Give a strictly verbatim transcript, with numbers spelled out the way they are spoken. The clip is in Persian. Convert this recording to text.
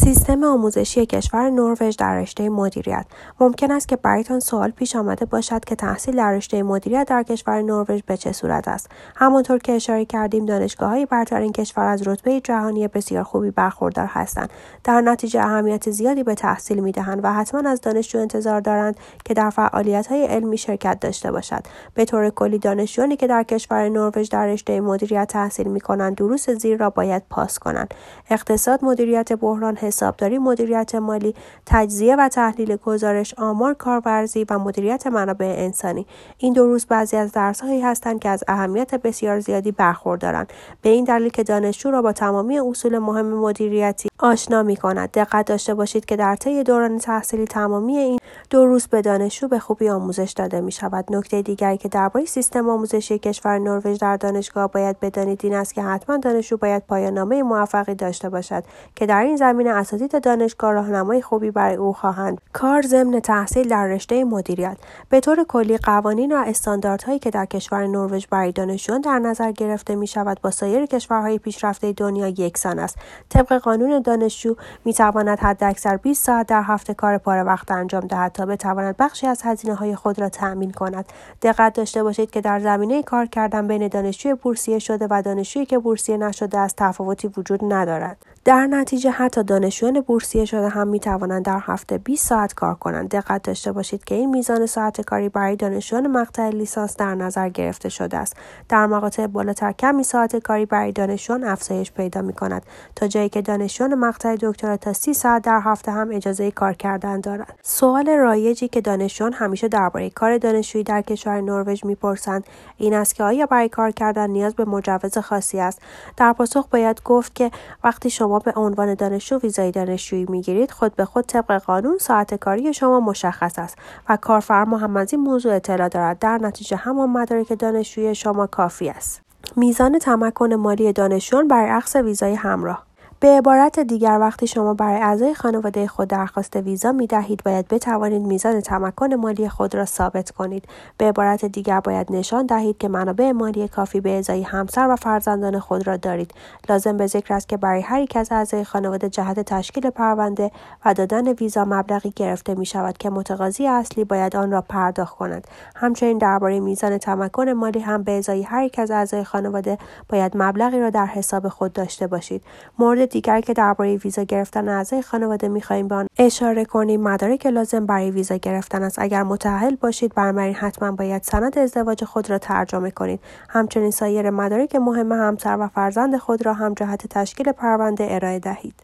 سیستم آموزشی کشور نروژ در رشته مدیریت. ممکن است که برایتان سوال پیش آمده باشد که تحصیل در رشته مدیریت در کشور نروژ به چه صورت است. همانطور که اشاره کردیم، دانشگاه‌های برتر این کشور از رتبه جهانی بسیار خوبی برخوردار هستند. در نتیجه اهمیت زیادی به تحصیل می‌دهند و حتما از دانشجو انتظار دارند که در فعالیت‌های علمی شرکت داشته باشد. به طور کلی دانشجویانی که در کشور نروژ در رشته مدیریت تحصیل می‌کنند، دروس زیر را باید پاس کنند: اقتصاد، مدیریت بحران، حسابداری، مدیریت مالی، تجزیه و تحلیل گزارش، آمار کارورزی و مدیریت منابع انسانی. این دروس بعضی از درس‌هایی هستند که از اهمیت بسیار زیادی برخوردارند، به این دلیل که دانشجو را با تمامی اصول مهم مدیریتی آشنا می‌کند. دقت داشته باشید که در طی دوران تحصیلی تمامی این دروس به دانشجو به خوبی آموزش داده می‌شود. نکته دیگری که درباره سیستم آموزشی کشور نروژ در دانشگاه باید بدانید این است که حتما دانشجو باید پایان‌نامه موفقی داشته باشد که در این زمینه اساتید دانشگاه راهنمای خوبی برای او خواهند. کار ضمن تحصیل در رشته مدیریت. به طور کلی قوانین و استانداردهایی که در کشور نروژ برای دانشجویان در نظر گرفته می شود با سایر کشورهای پیشرفته دنیا یکسان است. طبق قانون دانشجو می تواند حداکثر بیست ساعت در هفته کار پاره وقت انجام دهد تا بتواند بخشی از هزینه‌های خود را تأمین کند. دقت داشته باشید که در زمینه کار کردن بین دانشجوی بورسیه شده و دانشجویی که بورسیه نشده است تفاوتی وجود ندارد. در نتیجه حتی دانشجویان بورسیه شده هم می توانند در هفته بیست ساعت کار کنند. دقت داشته باشید که این میزان ساعت کاری برای دانشجویان مقطع لیسانس در نظر گرفته شده است. در مقاطع بالاتر کمی ساعت کاری برای دانشجویان افزایش پیدا می کند، تا جایی که دانشجویان مقطع دکترا تا سی ساعت در هفته هم اجازه کار کردن دارند. سوال رایجی که دانشجویان همیشه درباره کار دانشجویی در کشور نروژ میپرسند این است که آیا برای کار کردن نیاز به مجوز خاصی است؟ در پاسخ باید گفت که وقتی شما به عنوان دانشجو ویزای دانشجویی میگیرید، خود به خود طبق قانون ساعت کاری شما مشخص است و کارفرما هم از این موضوع اطلاع دارد. در نتیجه همان مدارک دانشجویی شما کافی است. میزان تمکن مالی دانشجویان برای اخذ ویزای همراه. به عبارت دیگر، وقتی شما برای اعضای خانواده خود درخواست ویزا می دهید، باید بتوانید میزان تمکن مالی خود را ثابت کنید. به عبارت دیگر، باید نشان دهید که منابع مالی کافی به ازای همسر و فرزندان خود را دارید. لازم به ذکر است که برای هر یک از اعضای خانواده جهت تشکیل پرونده و دادن ویزا مبلغی گرفته می شود که متقاضی اصلی باید آن را پرداخت کند. همچنین درباره میزان تمکن مالی هم به ازای هر یک از اعضای خانواده باید مبلغی را در حساب خود داشته باشید. مورد دیگر که درباره ویزا گرفتن اعضای خانواده می‌خواهیم به آن اشاره کنیم مدارک لازم برای ویزا گرفتن است. اگر متأهل باشید، بنابراین حتما باید سند ازدواج خود را ترجمه کنید. همچنین سایر مدارک مهم همسر و فرزند خود را هم جهت تشکیل پرونده ارائه دهید.